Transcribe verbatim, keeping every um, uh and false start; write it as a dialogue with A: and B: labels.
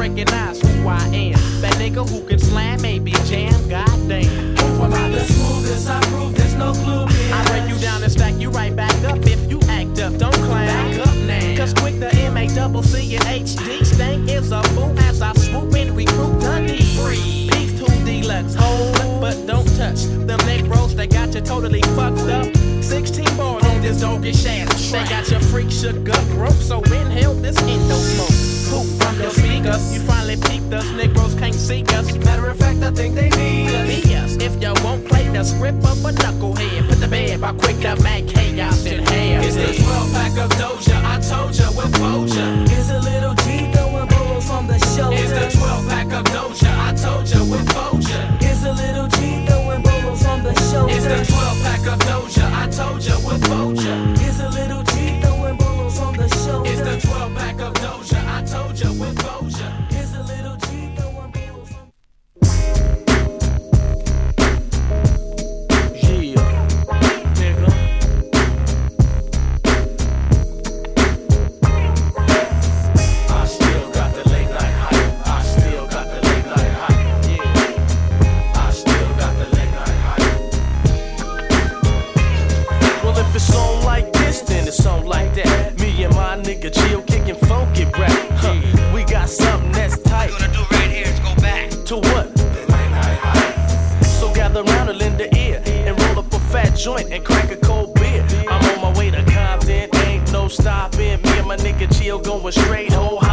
A: recognize who I am. That nigga who can slam, maybe jam, goddamn.
B: When I'm the smoothest, I prove there's no clue, bitch.
A: I break you down and stack you right back up if you act up, don't clown. Back up now. Cause quick the M A double C and H D stank is a fool as I swoop and recruit Dundee. Free. Peace to deluxe, hold but don't touch. Them neck bros that got you totally fucked up. sixteen bars on this doggy shaft. They got your freak shook up, broke, so inhale this endo smoke. Poop from your speakers, you finally peeped us. Negroes can't see us.
B: Matter of fact, I think they need us.
A: Be us if you won't play the script of a knucklehead. Put the bed by quick to make chaos in hell.
B: It's the twelve pack of Doja, I told ya with Foja. It's a little G throwing balls from the shoulder. It's the twelve pack of Doja, I told ya with Foja. It's a little G throwing balls from the shoulder. It's the twelve pack of Doja, I told ya with Foja. It's a little G throwing balls from the shoulder. It's the twelve pack of Doja, I told ya with Foja. It's a little G throwing balls from
C: nigga chill, kicking funky rap. Huh. We got something that's tight.
D: What we're gonna do right here is go back
C: to what? So gather round and lend the ear and roll up a fat joint and crack a cold beer. I'm on my way to Compton, ain't no stopping. Me and my nigga chill going straight whole high.